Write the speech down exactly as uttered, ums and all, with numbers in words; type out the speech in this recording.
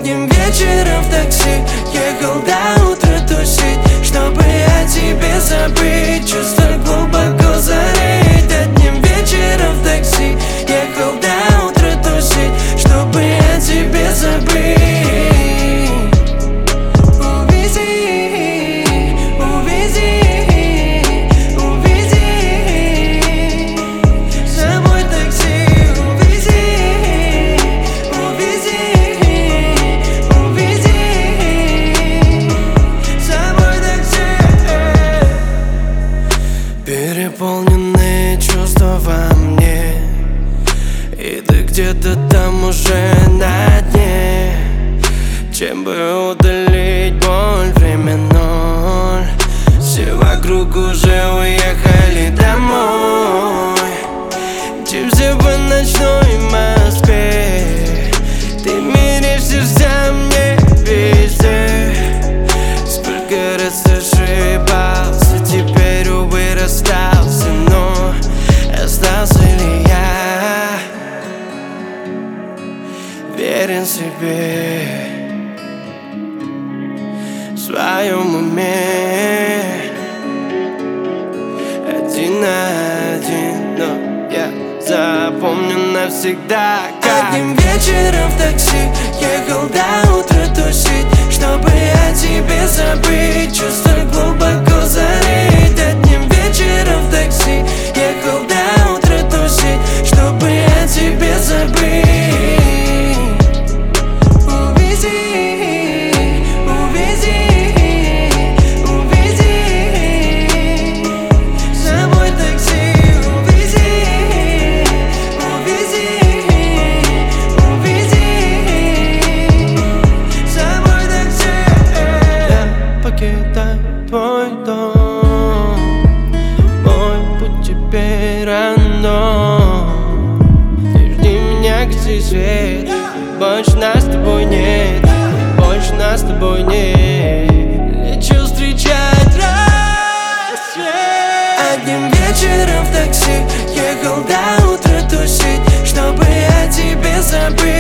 Одним вечером в такси ехал до утра тусить, чтобы о тебе забыть, чувства глубоко зарыть. Одним вечером в такси ехал до утра тусить, чтобы о тебе забыть. Переполненные чувства во мне, и ты где-то там уже на дне. Чем бы удалить боль, время ноль. Все вокруг уже уехали домой. Чипсы по ночной Москве, ты мерещишься мне везде. Сколько раз ошибался, теперь, увы, расстался, но остался ли я верен себе, в своем уме, один на один, но я запомню навсегда, как одним вечером в такси ехал до утра тусить, чтобы о тебе забыть, чувства глубоко зарыть. Одним вечером в такси ехал до утра тусить, чтобы о тебе забыть. Увези, увези, увези за мой такси, увези, увези, увези за мой такси. Я покидаю твой дом, мой путь теперь рандом. Ты жди меня, гаси свет, больше нас с тобой нет, больше нас с тобой нет. Лечу встречать рассвет. Одним вечером в такси ехал до утра тусить, чтобы о тебе забыть.